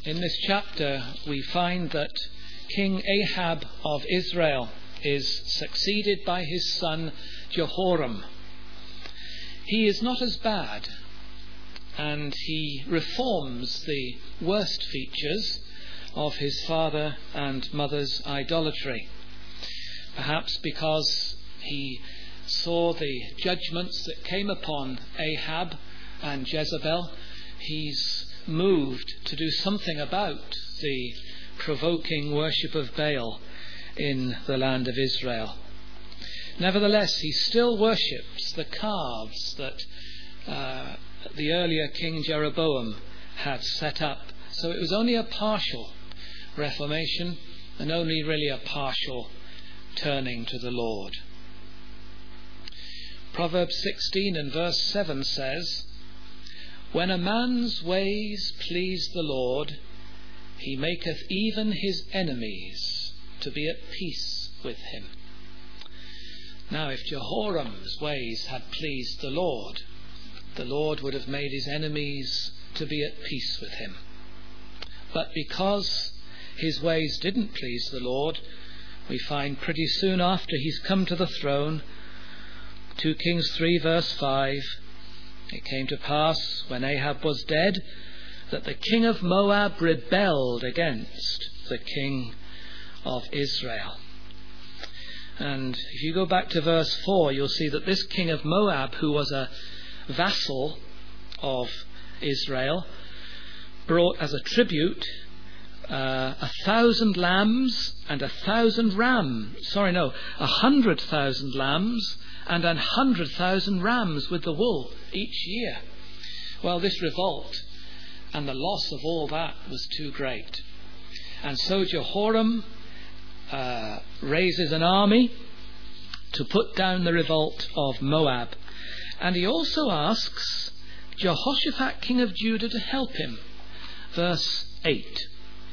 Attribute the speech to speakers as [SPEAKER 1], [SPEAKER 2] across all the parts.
[SPEAKER 1] In this chapter we find that King Ahab of Israel is succeeded by his son Jehoram. He is not as bad, and he reforms the worst features of his father and mother's idolatry. Perhaps because he saw the judgments that came upon Ahab and Jezebel, he's moved to do something about the provoking worship of Baal in the land of Israel. Nevertheless, he still worships the calves that the earlier King Jeroboam had set up. So it was only a partial reformation and only really a partial turning to the Lord. Proverbs 16 and verse 7 says, "When a man's ways please the Lord, he maketh even his enemies to be at peace with him." Now, if Jehoram's ways had pleased the Lord would have made his enemies to be at peace with him. But because his ways didn't please the Lord, we find pretty soon after he's come to the throne, 2 Kings 3 verse 5, "It came to pass, when Ahab was dead, that the king of Moab rebelled against the king of Israel." And if you go back to verse 4, you'll see that this king of Moab, who was a vassal of Israel, brought as a tribute 1,000 lambs and 1,000 rams. 100,000 lambs and 100,000 rams with the wool each year. Well, this revolt and the loss of all that was too great. And so Jehoram raises an army to put down the revolt of Moab. And he also asks Jehoshaphat, king of Judah, to help him. Verse 8.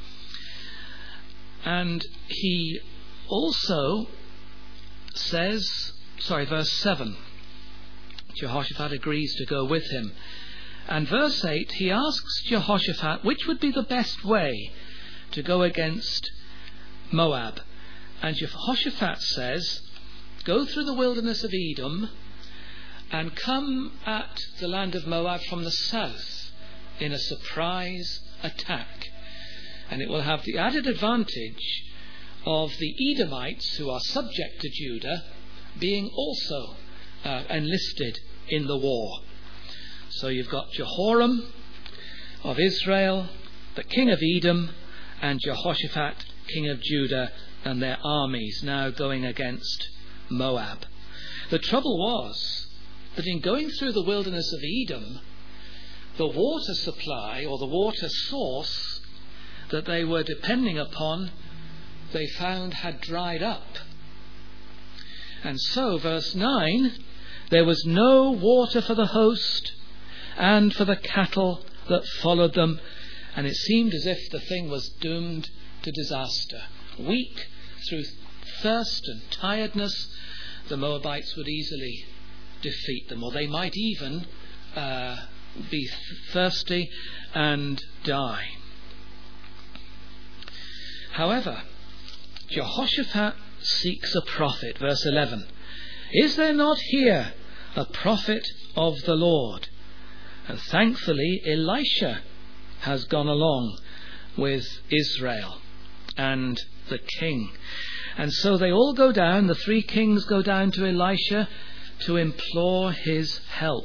[SPEAKER 1] And he also says, verse 7. Jehoshaphat agrees to go with him. And verse 8, he asks Jehoshaphat which would be the best way to go against Moab. And Jehoshaphat says, "Go through the wilderness of Edom and come at the land of Moab from the south in a surprise attack. And it will have the added advantage of the Edomites, who are subject to Judah, being also enlisted in the war." So you've got Jehoram of Israel, the king of Edom, and Jehoshaphat, king of Judah, and their armies now going against Moab. The trouble was that in going through the wilderness of Edom, the water supply or the water source that they were depending upon, they found had dried up. And so, verse 9, "There was no water for the host and for the cattle that followed them," and it seemed as if the thing was doomed to disaster. Weak through thirst and tiredness, the Moabites would easily defeat them, or they might even be thirsty and die. However, Jehoshaphat seeks a prophet. Verse 11, "Is there not here a prophet of the Lord?" And thankfully Elisha has gone along with Israel and the king. And so they all go down, the 3 kings go down to Elisha to implore his help.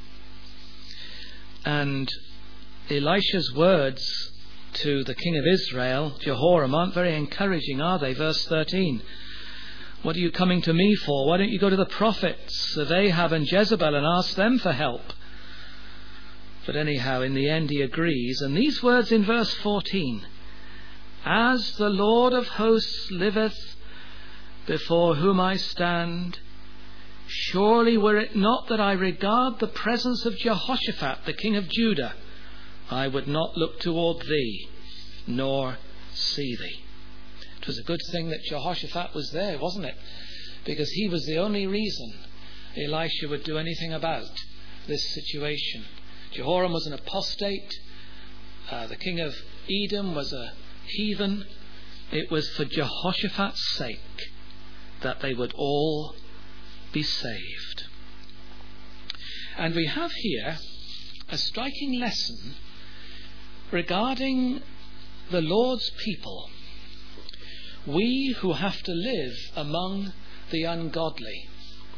[SPEAKER 1] And Elisha's words to the king of Israel, Jehoram, aren't very encouraging, are they? Verse 13, "What are you coming to me for? Why don't you go to the prophets of Ahab and Jezebel and ask them for help?" But anyhow, in the end he agrees. And these words in verse 14, "As the Lord of hosts liveth, before whom I stand, surely were it not that I regard the presence of Jehoshaphat, the king of Judah, I would not look toward thee, nor see thee." It was a good thing that Jehoshaphat was there, wasn't it? Because he was the only reason Elisha would do anything about this situation. Jehoram was an apostate, the king of Edom was a heathen, it was for Jehoshaphat's sake that they would all be saved. And we have here a striking lesson regarding the Lord's people, we who have to live among the ungodly.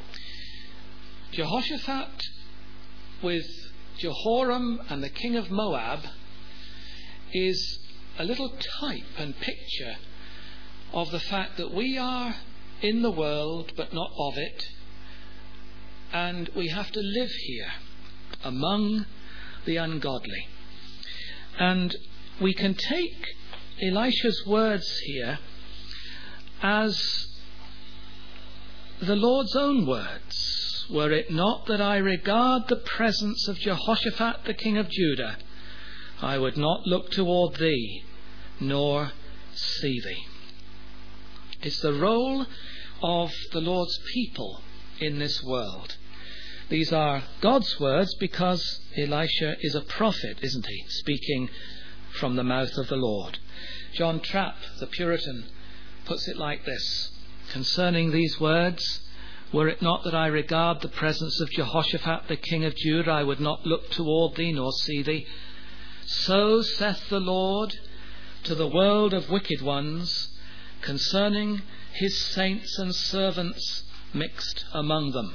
[SPEAKER 1] Jehoshaphat with Jehoram and the king of Moab is a little type and picture of the fact that we are in the world but not of it, and we have to live here among the ungodly. And we can take Elisha's words here as the Lord's own words. Were it not that I regard the presence of Jehoshaphat the king of Judah, I would not look toward thee, nor see thee. It's the role of the Lord's people in this world. These are God's words because Elisha is a prophet, isn't he? Speaking from the mouth of the Lord. John Trapp, the Puritan, puts it like this concerning these words: were it not that I regard the presence of Jehoshaphat the king of Judah, I would not look toward thee nor see thee. So saith the Lord to the world of wicked ones concerning his saints and servants mixed among them.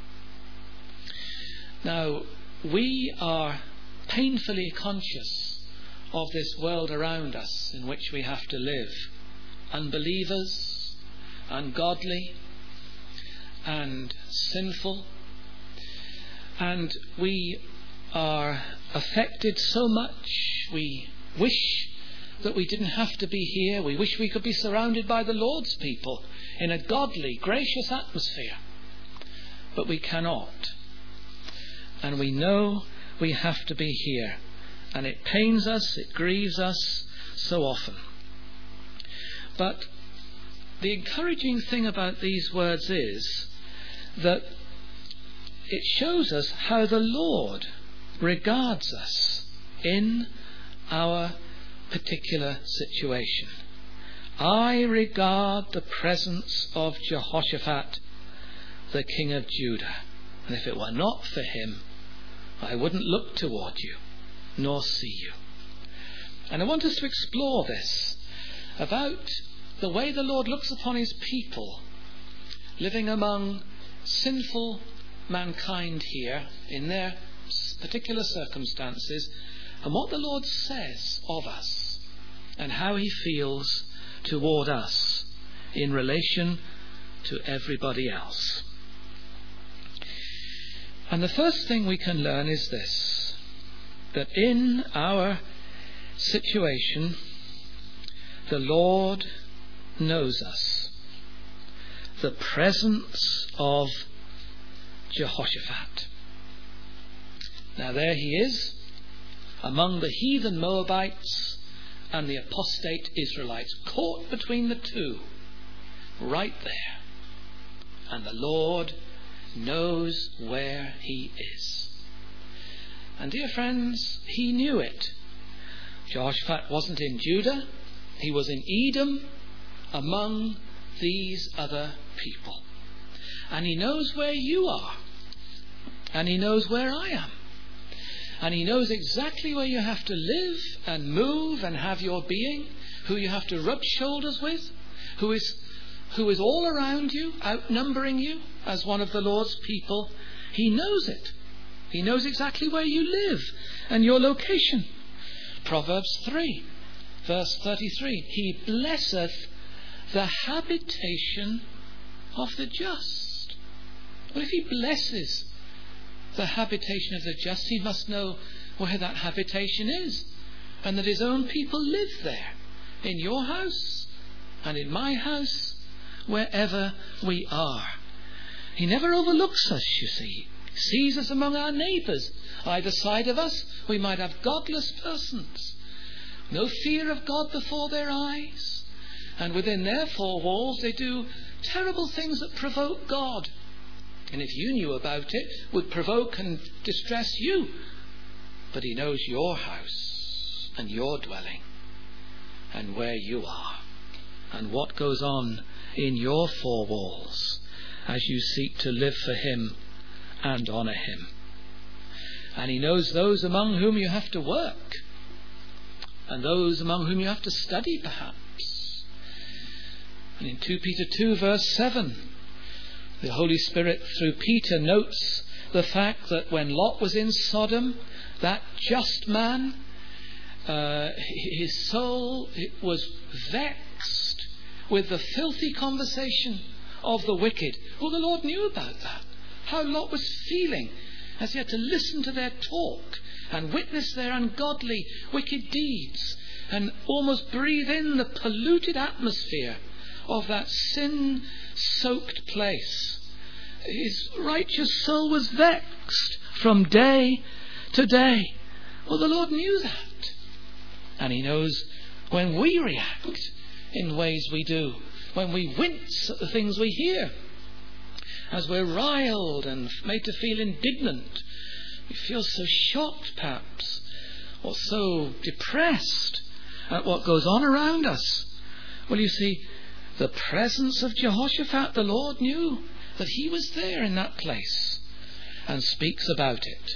[SPEAKER 1] Now, we are painfully conscious of this world around us in which we have to live. Unbelievers, ungodly, and sinful. And we are affected so much. We wish that we didn't have to be here. We wish we could be surrounded by the Lord's people in a godly, gracious atmosphere. But we cannot. And we know we have to be here. And it pains us, it grieves us so often. But the encouraging thing about these words is that it shows us how the Lord regards us in our particular situation. I regard the presence of Jehoshaphat, the king of Judah, and if it were not for him, I wouldn't look toward you, nor see you. And I want us to explore this, about the way the Lord looks upon his people, living among sinful mankind here, in their particular circumstances, and what the Lord says of us, and how he feels toward us in relation to everybody else. And the first thing we can learn is this, that in our situation, the Lord knows us. The presence of Jehoshaphat. Now there he is, among the heathen Moabites and the apostate Israelites, caught between the two, right there. And the Lord knows where he is. And dear friends, he knew it. Jehoshaphat wasn't in Judah, he was in Edom, among these other people. And he knows where you are, and he knows where I am, and he knows exactly where you have to live and move and have your being, who you have to rub shoulders with, who is all around you, outnumbering you as one of the Lord's people. He knows it. He knows exactly where you live and your location. Proverbs 3, verse 33. He blesseth the habitation of the just. Well, if he blesses the habitation of the just, he must know where that habitation is, and that his own people live there, in your house and in my house, wherever we are. He never overlooks us, you see. He sees us among our neighbours. Either side of us, we might have godless persons. No fear of God before their eyes. And within their four walls, they do terrible things that provoke God. And if you knew about it, would provoke and distress you. But he knows your house and your dwelling and where you are and what goes on in your four walls as you seek to live for him and honour him. And he knows those among whom you have to work and those among whom you have to study perhaps. And in 2 Peter 2 verse 7, the Holy Spirit through Peter notes the fact that when Lot was in Sodom, that just man, his soul was vexed with the filthy conversation of the wicked. Well, the Lord knew about that, how Lot was feeling as he had to listen to their talk and witness their ungodly, wicked deeds and almost breathe in the polluted atmosphere of that sin-soaked place. His righteous soul was vexed from day to day. Well, the Lord knew that. And he knows when we react in ways we do, when we wince at the things we hear, as we're riled and made to feel indignant, we feel so shocked perhaps, or so depressed at what goes on around us. Well, you see, the presence of Jehoshaphat, the Lord knew that he was there in that place and speaks about it.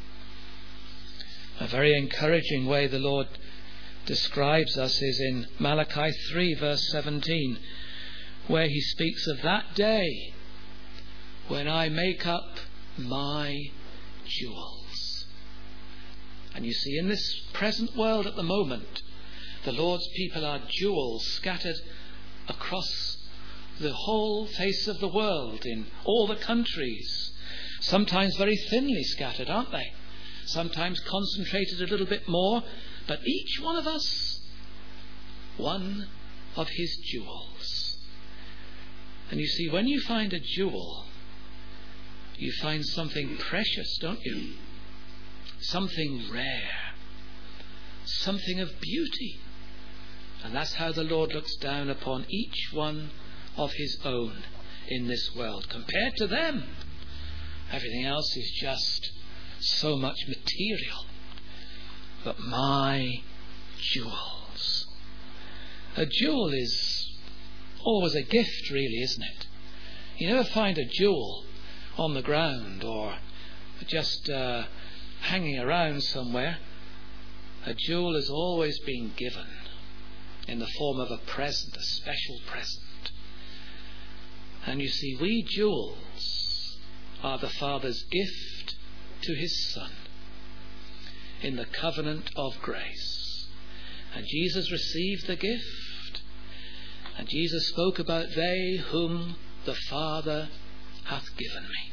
[SPEAKER 1] A very encouraging way the Lord describes us is in Malachi 3 verse 17, where he speaks of that day when I make up my jewels. And you see, in this present world at the moment, the Lord's people are jewels scattered across the whole face of the world, in all the countries, sometimes very thinly scattered, aren't they? Sometimes concentrated a little bit more, but each one of us one of his jewels. And you see, when you find a jewel, you find something precious, don't you? Something rare, something of beauty. And that's how the Lord looks down upon each one of his own in this world. Compared to them, everything else is just so much material. But my jewels. A jewel is always a gift, really, isn't it? You never find a jewel on the ground or just hanging around somewhere. A jewel is always being given in the form of a present, a special present. And you see, we jewels are the Father's gift to his Son in the covenant of grace. And Jesus received the gift, and Jesus spoke about they whom the Father hath given me.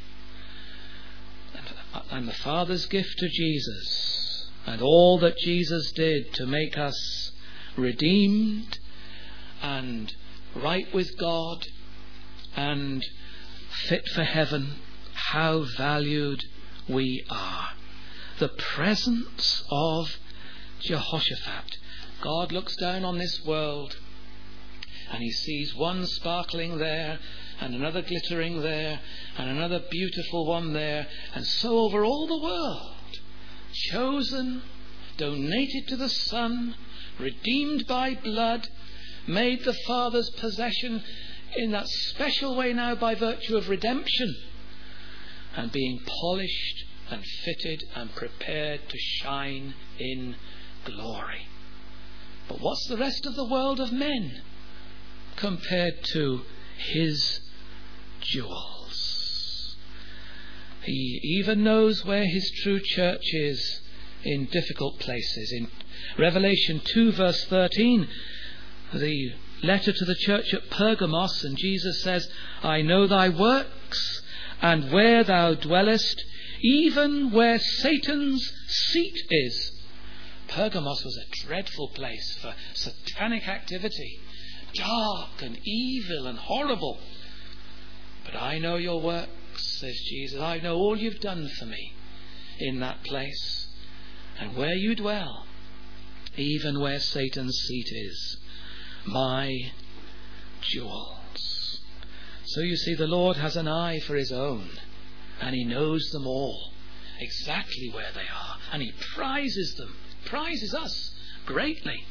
[SPEAKER 1] And the Father's gift to Jesus, and all that Jesus did to make us redeemed and right with God and fit for heaven, how valued we are. The presence of Jehoshaphat. God looks down on this world and he sees one sparkling there and another glittering there and another beautiful one there, and so over all the world, chosen, donated to the Son, redeemed by blood, made the Father's possession in that special way now by virtue of redemption, and being polished and fitted and prepared to shine in glory. But what's the rest of the world of men compared to his jewels? He even knows where his true church is in difficult places. In Revelation 2 verse 13, the letter to the church at Pergamos, and Jesus says, I know thy works, and where thou dwellest, even where Satan's seat is. Pergamos was a dreadful place for satanic activity, dark and evil and horrible. But I know your works, says Jesus. I know all you've done for me in that place, and where you dwell, even where Satan's seat is. My jewels. So you see, the Lord has an eye for his own, and he knows them all, exactly where they are, and he prizes them, prizes us greatly.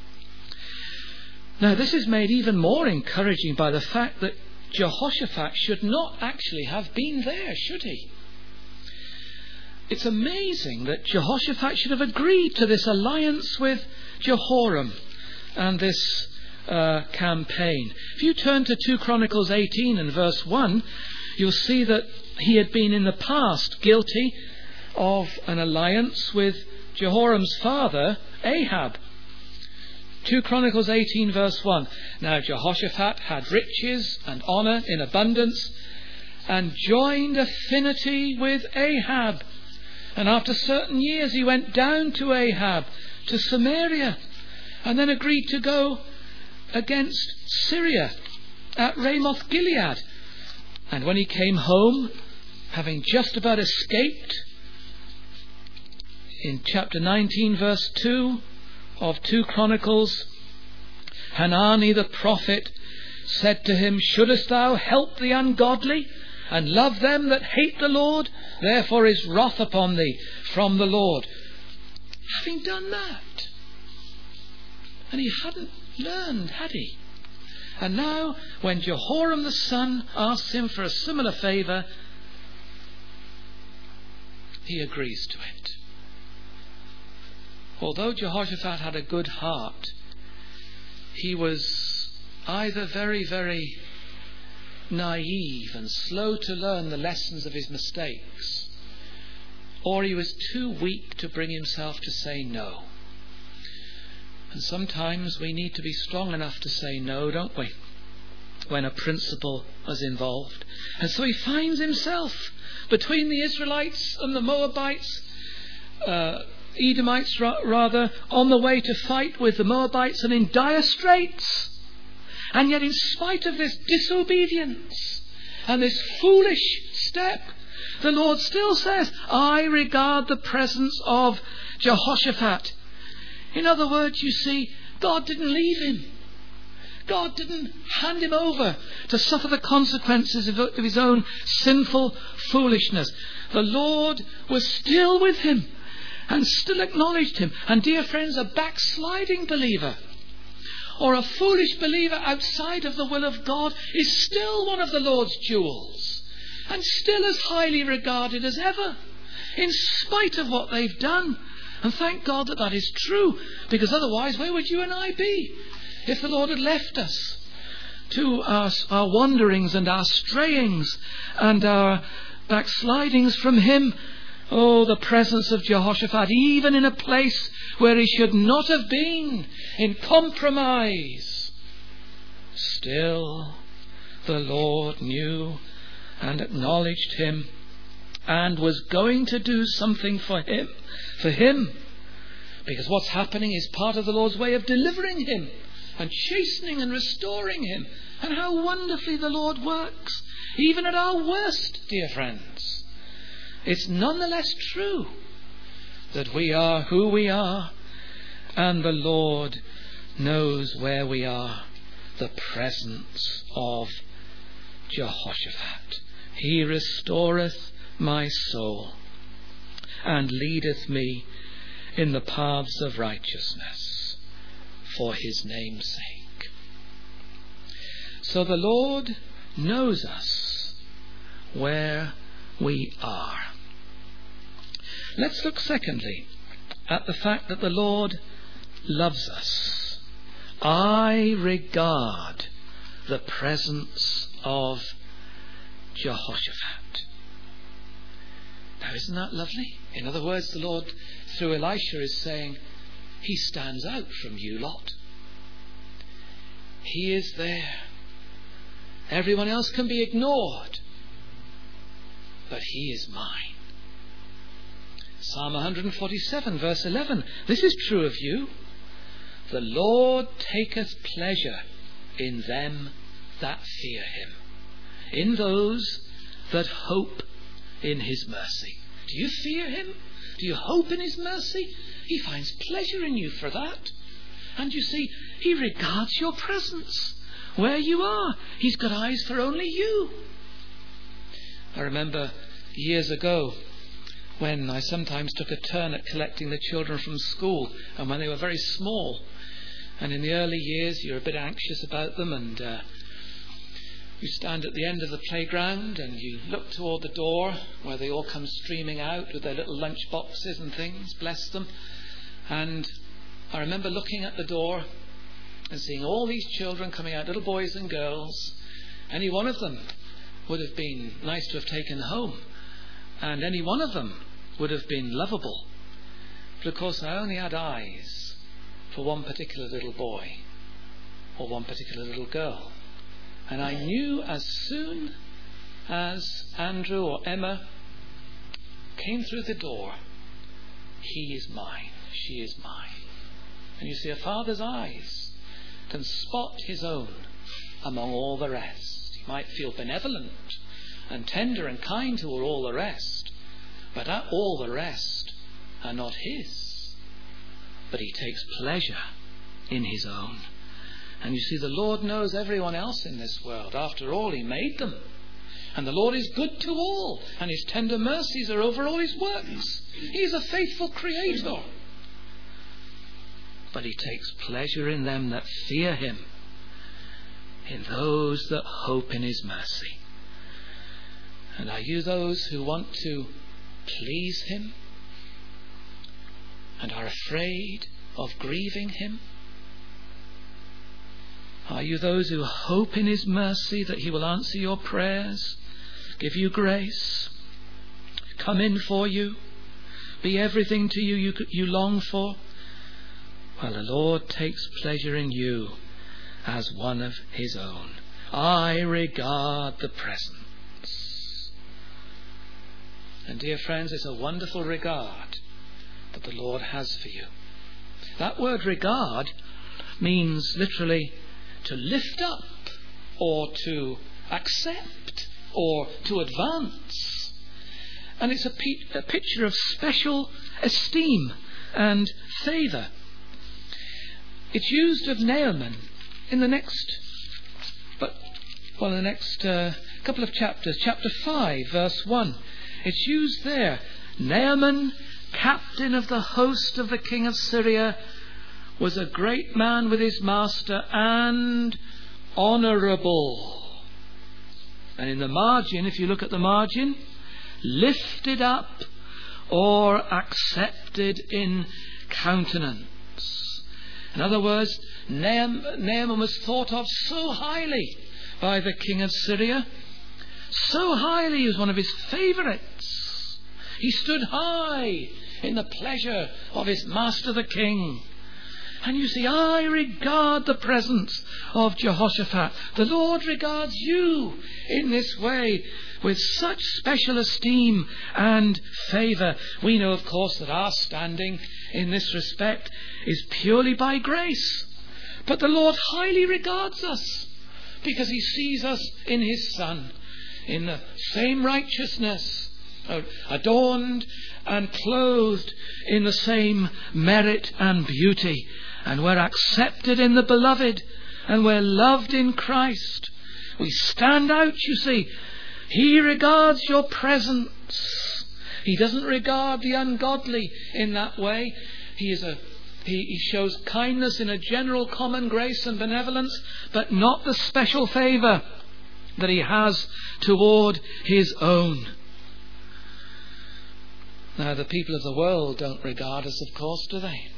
[SPEAKER 1] Now, this is made even more encouraging by the fact that Jehoshaphat should not actually have been there, should he? It's amazing that Jehoshaphat should have agreed to this alliance with Jehoram and this campaign. If you turn to 2 Chronicles 18 and verse 1, you'll see that he had been in the past guilty of an alliance with Jehoram's father, Ahab. 2 Chronicles 18 verse 1. Now Jehoshaphat had riches and honour in abundance, and joined affinity with Ahab. And after certain years he went down to Ahab, to Samaria, and then agreed to go against Syria at Ramoth Gilead. And when he came home, having just about escaped, in chapter 19 verse 2 of 2 Chronicles, Hanani the prophet said to him, "Shouldest thou help the ungodly and love them that hate the Lord? Therefore is wrath upon thee from the Lord." Having done that, and he hadn't learned, had he? And now, when Jehoram the son asks him for a similar favour, he agrees to it. Although Jehoshaphat had a good heart, he was either very, very naive and slow to learn the lessons of his mistakes, or he was too weak to bring himself to say no. And sometimes we need to be strong enough to say no, don't we, when a principle is involved. And so he finds himself between the Israelites and the Moabites, Edomites rather, on the way to fight with the Moabites and in dire straits. And yet in spite of this disobedience and this foolish step, the Lord still says, "I regard the presence of Jehoshaphat." In other words, you see, God didn't leave him. God didn't hand him over to suffer the consequences of his own sinful foolishness. The Lord was still with him and still acknowledged him. And dear friends, a backsliding believer or a foolish believer outside of the will of God is still one of the Lord's jewels and still as highly regarded as ever, in spite of what they've done. And thank God that that is true, because otherwise where would you and I be if the Lord had left us to our wanderings and our strayings and our backslidings from him? Oh, the presence of Jehoshaphat, even in a place where he should not have been, in compromise. Still, the Lord knew and acknowledged him and was going to do something for him. Because what's happening is part of the Lord's way of delivering him and chastening and restoring him. And how wonderfully the Lord works, even at our worst, dear friends. It's nonetheless true that we are who we are, and the Lord knows where we are. The presence of Jehoshaphat. He restoreth my soul, and leadeth me in the paths of righteousness for his name's sake. So the Lord knows us where we are. Let's look secondly at the fact that the Lord loves us. I regard the presence of Jehoshaphat. Now, isn't that lovely? In other words, the Lord, through Elisha, is saying, he stands out from you lot. He is there. Everyone else can be ignored, but he is mine. Psalm 147 verse 11. This is true of you. The Lord taketh pleasure in them that fear him, in those that hope in his mercy. Do you fear him? Do you hope in his mercy? He finds pleasure in you for that. And you see, he regards your presence where you are. He's got eyes for only you. I remember years ago when I sometimes took a turn at collecting the children from school, and when they were very small. And in the early years, you're a bit anxious about them, and you stand at the end of the playground and you look toward the door where they all come streaming out with their little lunch boxes and things, bless them. And I remember looking at the door and seeing all these children coming out, little boys and girls. Any one of them would have been nice to have taken home, and any one of them would have been lovable. But of course I only had eyes for one particular little boy or one particular little girl. And I knew as soon as Andrew or Emma came through the door, he is mine, she is mine. And you see, a father's eyes can spot his own among all the rest. He might feel benevolent and tender and kind toward all the rest, but all the rest are not his. But he takes pleasure in his own. And you see, the Lord knows everyone else in this world. After all, he made them. And the Lord is good to all, and his tender mercies are over all his works. He is a faithful creator. But he takes pleasure in them that fear him, in those that hope in his mercy. And are you those who want to please him and are afraid of grieving him? Are you those who hope in his mercy that he will answer your prayers, give you grace, come in for you, be everything to you you long for? Well, the Lord takes pleasure in you as one of his own. I regard the presence. And dear friends, it's a wonderful regard that the Lord has for you. That word regard means literally to lift up, or to accept, or to advance. And it's a picture of special esteem and favour. It's used of Naaman in the next couple of chapters. Chapter 5, verse 1. It's used there. Naaman, captain of the host of the king of Syria, was a great man with his master and honourable. And in the margin, if you look at the margin, lifted up or accepted in countenance. In other words, Naaman was thought of so highly by the king of Syria. So highly, he was one of his favourites. He stood high in the pleasure of his master the king. And you see, I regard the presence of Jehoshaphat. The Lord regards you in this way with such special esteem and favour. We know, of course, that our standing in this respect is purely by grace. But the Lord highly regards us because he sees us in his Son, in the same righteousness, adorned and clothed in the same merit and beauty. And we're accepted in the beloved, and we're loved in Christ. We stand out, you see. He regards your presence. He doesn't regard the ungodly in that way. He shows kindness in a general common grace and benevolence, but not the special favour that he has toward his own. Now, the people of the world don't regard us, of course, do they?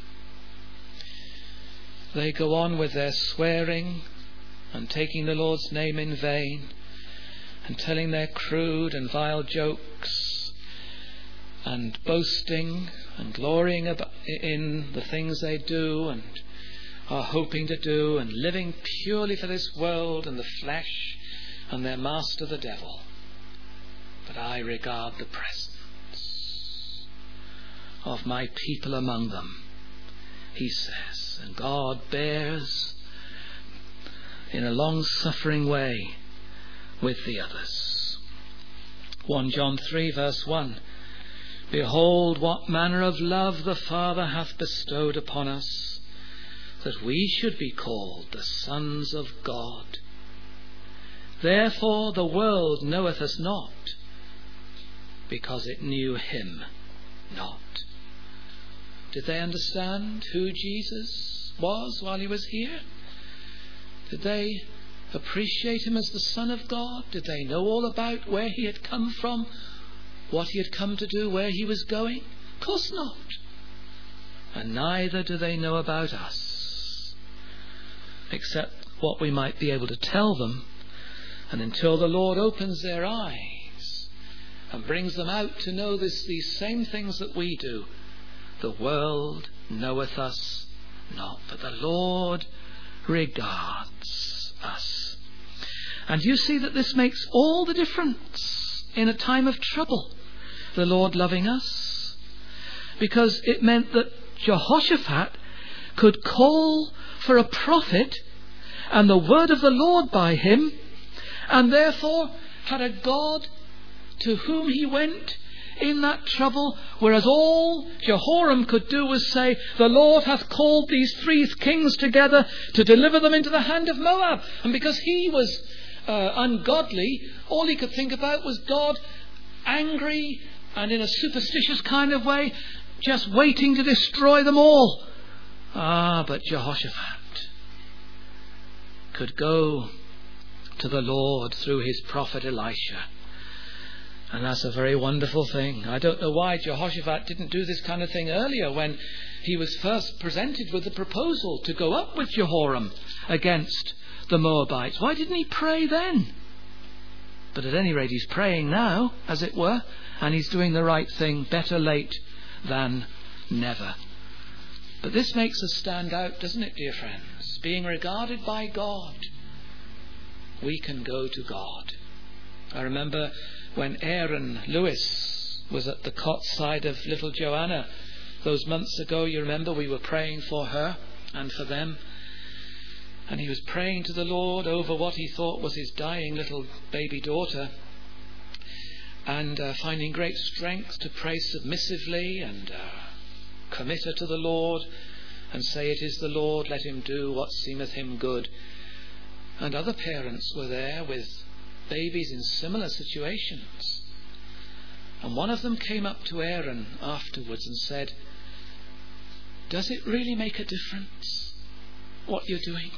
[SPEAKER 1] They go on with their swearing and taking the Lord's name in vain and telling their crude and vile jokes and boasting and glorying in the things they do and are hoping to do, and living purely for this world and the flesh and their master the devil. But I regard the presence of my people among them, he says. And God bears in a long-suffering way with the others. 1 John 3 verse 1. Behold, what manner of love the Father hath bestowed upon us, that we should be called the sons of God. Therefore the world knoweth us not, because it knew him not. Did they understand who Jesus was while he was here? Did they appreciate him as the Son of God? Did they know all about where he had come from, what he had come to do, where he was going? Of course not. And neither do they know about us, except what we might be able to tell them. And until the Lord opens their eyes and brings them out to know these same things that we do, the world knoweth us not, but the Lord regards us. And you see that this makes all the difference in a time of trouble, the Lord loving us, because it meant that Jehoshaphat could call for a prophet and the word of the Lord by him, and therefore had a God to whom he went in that trouble, whereas all Jehoram could do was say, the Lord hath called these 3 kings together to deliver them into the hand of Moab. And because he was ungodly, all he could think about was God angry and in a superstitious kind of way, just waiting to destroy them all. But Jehoshaphat could go to the Lord through his prophet Elisha. And that's a very wonderful thing. I don't know why Jehoshaphat didn't do this kind of thing earlier when he was first presented with the proposal to go up with Jehoram against the Moabites. Why didn't he pray then? But at any rate, he's praying now, as it were, and he's doing the right thing. Better late than never. But this makes us stand out, doesn't it, dear friends? Being regarded by God, we can go to God. I remember when Aaron Lewis was at the cot side of little Joanna those months ago. You remember we were praying for her and for them, and he was praying to the Lord over what he thought was his dying little baby daughter, and finding great strength to pray submissively and commit her to the Lord and say, it is the Lord, let him do what seemeth him good. And other parents were there with babies in similar situations. And one of them came up to Aaron afterwards and said, does it really make a difference what you're doing?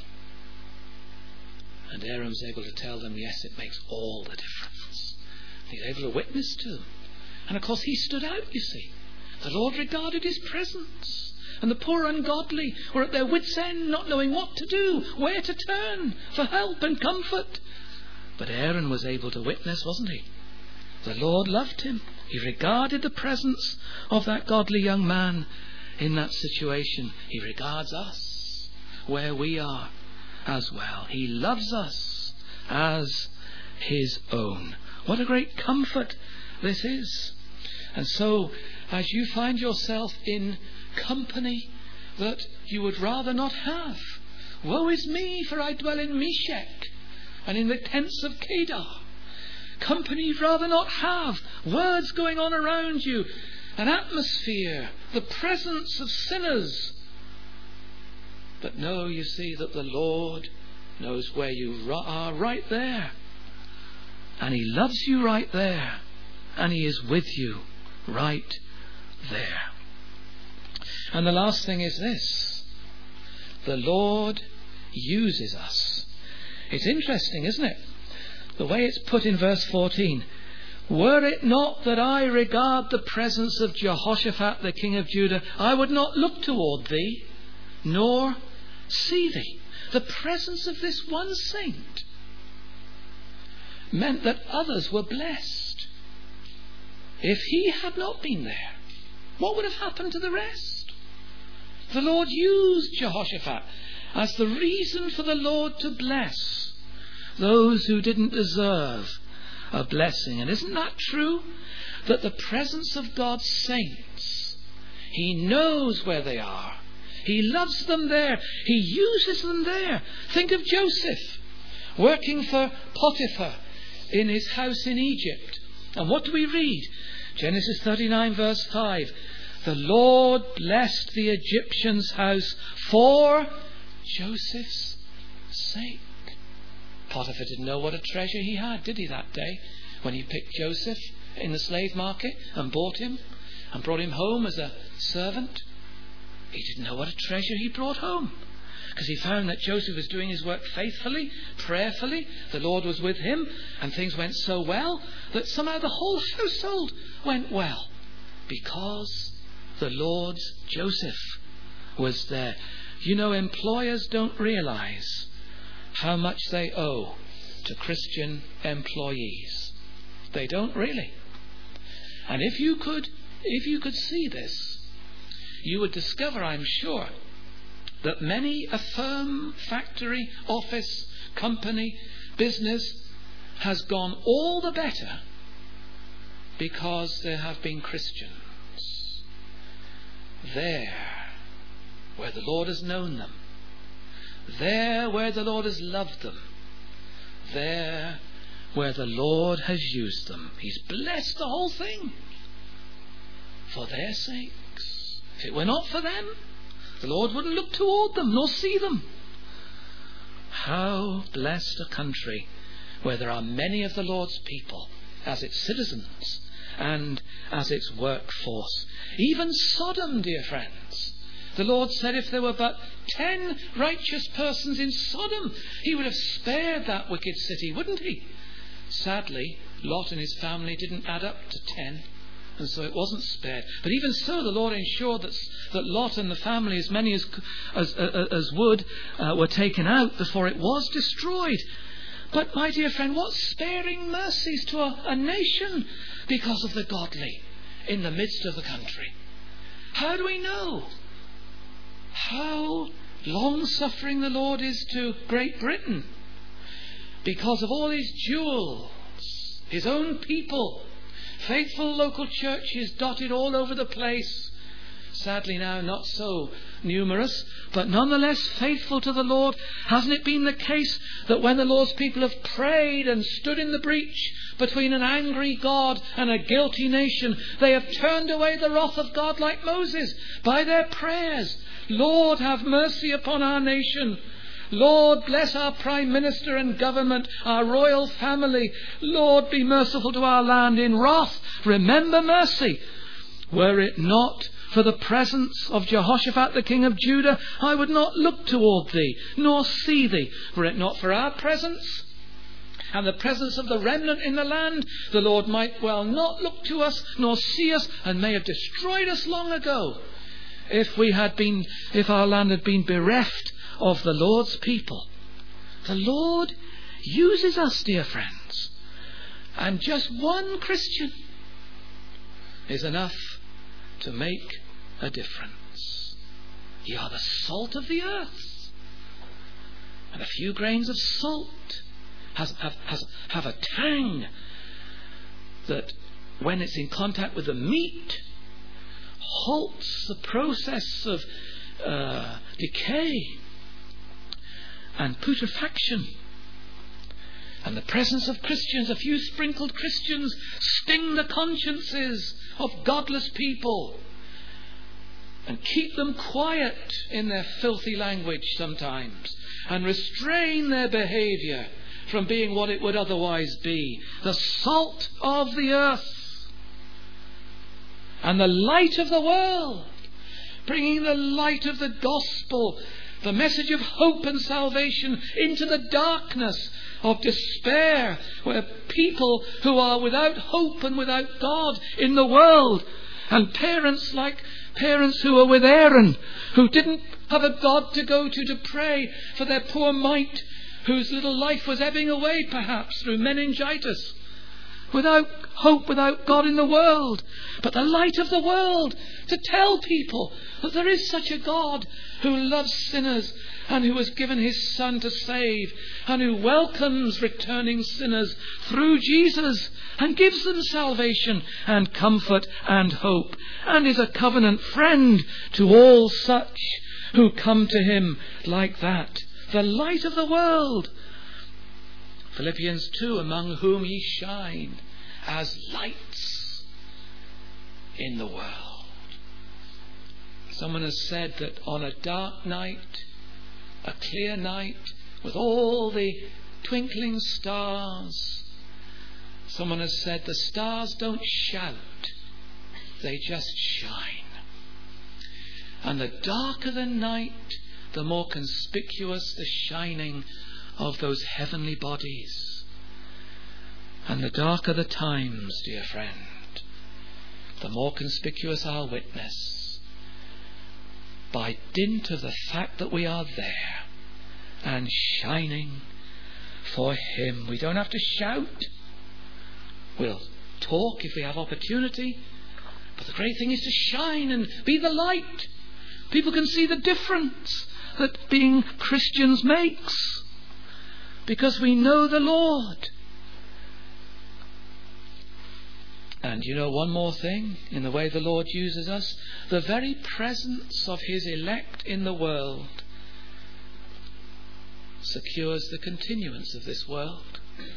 [SPEAKER 1] And Aaron was able to tell them, yes, it makes all the difference. He was able to witness to them. And of course he stood out, you see. The Lord regarded his presence. And the poor ungodly were at their wits' end, not knowing what to do, where to turn for help and comfort. But Aaron was able to witness, wasn't he? The Lord loved him. He regarded the presence of that godly young man in that situation. He regards us where we are as well. He loves us as his own. What a great comfort this is. And so, as you find yourself in company that you would rather not have, woe is me, for I dwell in Meshech and in the tents of Kedar. Company you'd rather not have, words going on around you, an atmosphere, the presence of sinners. But no, you see that the Lord knows where you are right there, and he loves you right there, and he is with you right there. And the last thing is this: the Lord uses us. It's interesting, isn't it? The way it's put in verse 14. Were it not that I regard the presence of Jehoshaphat, the king of Judah, I would not look toward thee, nor see thee. The presence of this one saint meant that others were blessed. If he had not been there, what would have happened to the rest? The Lord used Jehoshaphat as the reason for the Lord to bless those who didn't deserve a blessing. And isn't that true? That the presence of God's saints, he knows where they are. He loves them there. He uses them there. Think of Joseph working for Potiphar in his house in Egypt. And what do we read? Genesis 39 verse 5. The Lord blessed the Egyptian's house for Joseph's sake. Potiphar didn't know what a treasure he had, did he, that day, when he picked Joseph in the slave market and bought him and brought him home as a servant, he didn't know what a treasure he brought home, because he found that Joseph was doing his work faithfully, prayerfully. The Lord was with him, and things went so well that somehow the whole household went well, because the Lord's Joseph was there. You know, employers don't realize how much they owe to Christian employees. They don't really. And if you could see this, you would discover, I'm sure, that many a firm, factory, office, company, business has gone all the better because there have been Christians there where the Lord has known them, there where the Lord has loved them, there where the Lord has used them. He's blessed the whole thing for their sakes. If it were not for them, the Lord wouldn't look toward them nor see them. How blessed a country where there are many of the Lord's people as its citizens and as its workforce. Even Sodom, dear friends. The Lord said if there were but 10 righteous persons in Sodom, he would have spared that wicked city, wouldn't he? Sadly, Lot and his family didn't add up to 10, and so it wasn't spared. But even so, the Lord ensured that Lot and the family, as many as would, were taken out before it was destroyed. But my dear friend, what sparing mercies to a nation because of the godly in the midst of the country. How do we know how long-suffering the Lord is to Great Britain? Because of all his jewels, his own people, faithful local churches dotted all over the place. Sadly now not so numerous, but nonetheless faithful to the Lord. Hasn't it been the case that when the Lord's people have prayed and stood in the breach between an angry God and a guilty nation, they have turned away the wrath of God like Moses by their prayers? Lord, have mercy upon our nation. Lord, bless our Prime Minister and government, our royal family. Lord, be merciful to our land. In wrath, remember mercy. Were it not for the presence of Jehoshaphat, the king of Judah, I would not look toward thee, nor see thee. Were it not for our presence and the presence of the remnant in the land, the Lord might well not look to us, nor see us, and may have destroyed us long ago, if our land had been bereft of the Lord's people. The Lord uses us, dear friends, and just one Christian is enough to make a difference. You are the salt of the earth, and a few grains of salt have a tang that, when it's in contact with the meat, halts the process of decay and putrefaction. And the presence of Christians, a few sprinkled Christians, sting the consciences of godless people and keep them quiet in their filthy language sometimes, and restrain their behaviour from being what it would otherwise be, the salt of the earth and the light of the world, bringing the light of the gospel, the message of hope and salvation, into the darkness of despair, where people who are without hope and without God in the world, and parents like parents who were with Aaron, who didn't have a God to go to pray for their poor mite, whose little life was ebbing away perhaps through meningitis, without hope, without God in the world, but the light of the world, to tell people that there is such a God who loves sinners and who has given his Son to save, and who welcomes returning sinners through Jesus and gives them salvation and comfort and hope, and is a covenant friend to all such who come to him like that. The light of the world. Philippians 2, among whom ye shine as lights in the world. Someone has said that on a dark night, a clear night, with all the twinkling stars, someone has said the stars don't shout, they just shine. And the darker the night, the more conspicuous the shining of those heavenly bodies. And the darker the times, dear friend, the more conspicuous our witness, by dint of the fact that we are there and shining for Him. We don't have to shout. We'll talk if we have opportunity, but the great thing is to shine and be the light. People can see the difference that being Christians makes, because we know the Lord. And you know one more thing in the way the Lord uses us. The very presence of His elect in the world secures the continuance of this world.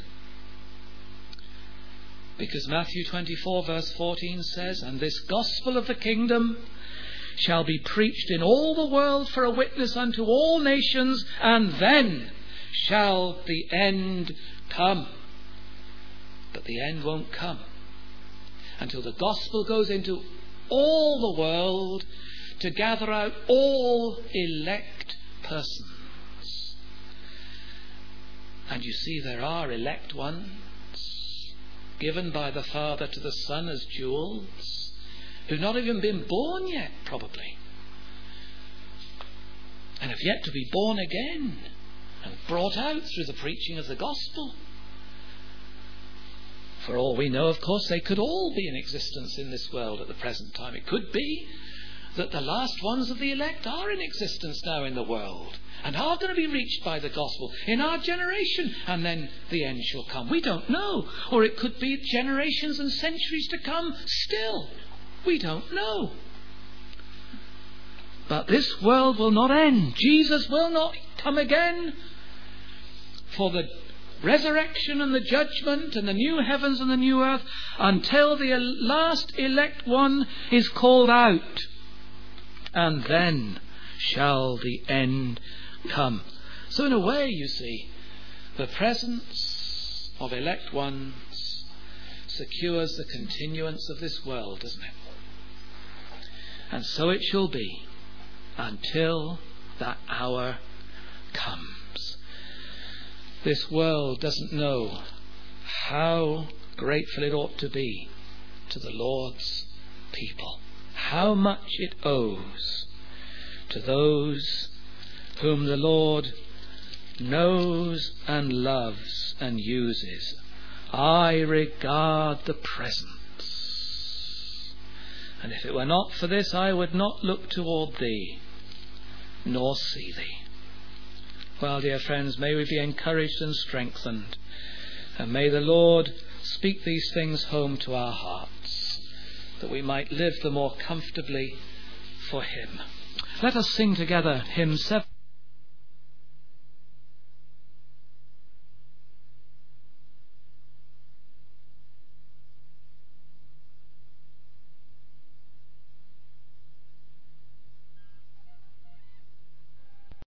[SPEAKER 1] Because Matthew 24 verse 14 says, "And this gospel of the kingdom shall be preached in all the world for a witness unto all nations, and then shall the end come." But the end won't come until the gospel goes into all the world to gather out all elect persons. And you see, there are elect ones given by the Father to the Son as jewels, who've not even been born yet, probably, and have yet to be born again and brought out through the preaching of the gospel. For all we know, of course, they could all be in existence in this world at the present time. It could be that the last ones of the elect are in existence now in the world and are going to be reached by the gospel in our generation, and then the end shall come. We don't know. Or it could be generations and centuries to come still. We don't know. But this world will not end. Jesus will not come again for the resurrection and the judgment and the new heavens and the new earth until the last elect one is called out. And then shall the end come. So in a way, you see, the presence of elect ones secures the continuance of this world, doesn't it? And so it shall be until that hour comes. This world doesn't know how grateful it ought to be to the Lord's people, how much it owes to those whom the Lord knows and loves and uses. I regard the presence, and if it were not for this, I would not look toward thee, nor see thee. Well, dear friends, may we be encouraged and strengthened, and may the Lord speak these things home to our hearts, that we might live the more comfortably for Him. Let us sing together hymn 7.